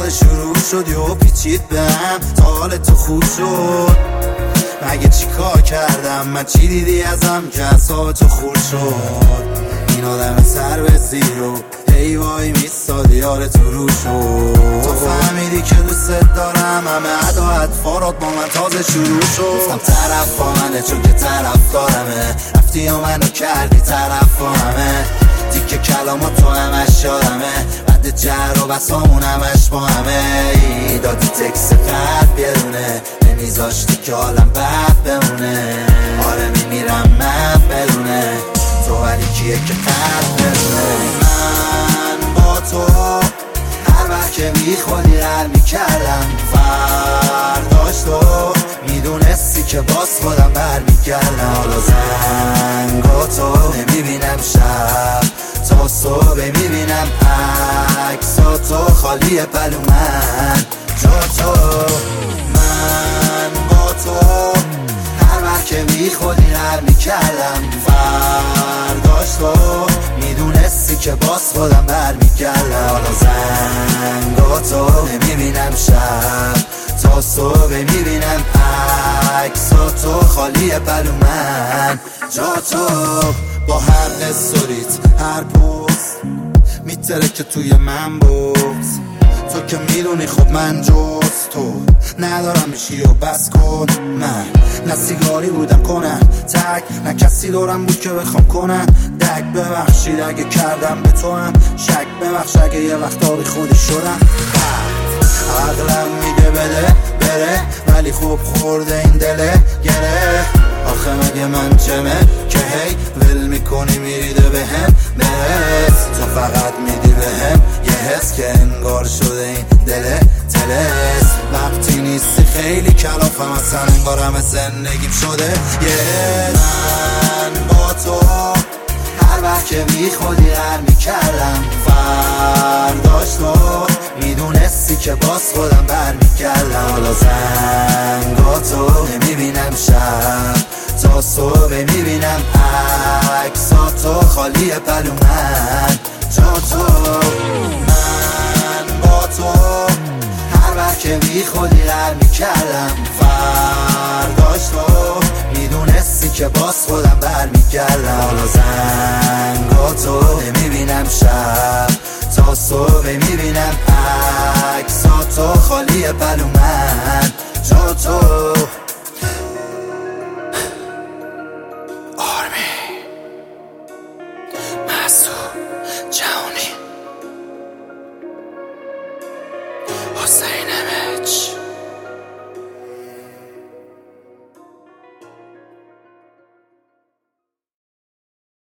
دوباره شروع شد و پیچید بهم تا حال تو خوب شد. مگه چی کار کردم من؟ چی دیدی ازم که اعصاب تو خورد شد؟ این آدم سر به زیرو هی وای میستاد یار تو رو شد. تو فهمیدی که دوست دارم، همه ادا اطفارات با من تازه شروع شد. گفتم طرف با منه چون که طرف دارمه، رفتی یا منو کردی طرف با همه. دیگه کلامات تو همش یادمه، بعد جر و بسامون همش با همه. دادی تکس قد بیرونه، نمیذاشتی که حالم بد بمونه. آره میمیرم من بدونه تو، ولی کیه که قد بدونه. من با تو هر وقت که میخوادی هر میکردم، فرداش تو میدونستی که باز خودم برمیگردم. حالا زنگاتو نمیبینم شب تا صبح، میبینم عکساتو خالیه پلو من جا تو. من با تو هر وقت که میخوادی هر میکردم، فرداش تو میدونستی که باز خودم برمیگردم. حالا زنگاتو نمیبینم شب تا صبح، میبینم عکساتو خالیه پلو من جا تو. با هر استوریت هر پست میتره که توی من بوز. تو که میدونی خب من جز تو ندارم میشی و بس کن. من نه سیگاری بودم کنن تک، نه کسی دارم بود که بخوام کنن دک. ببخشید اگه کردم به تو هم شک، ببخش اگه یه وقتا بی خودی شدم. عقلم میگه بده بره، ولی خوب خورده این دله گره. آخه مگه من چمه که هی ول میکنی میریده بهم برس. تو فقط میدی بهم یه حس که انگار شده این دله تلس. وقتی نیستی خیلی کلافم اصلا، انگار همه زندگیم شده یه. من با تو هر وقت که میخوادی هر میکردم، فرداش تو میدونستی که باز خودم برمیگردم. حالا زنگاتو نمیبینم شب تا صبح، میبینم عکساتو خالیه پلو من جا تو. من با تو هر وقت که میخوادی هر میکردم، فرداش تو میدونستی که باز خودم برمیگردم. حالا زنگاتو نمیبینم شب تا صبح، میبینم عکساتو خالیه پلو من جا تو. حسین امج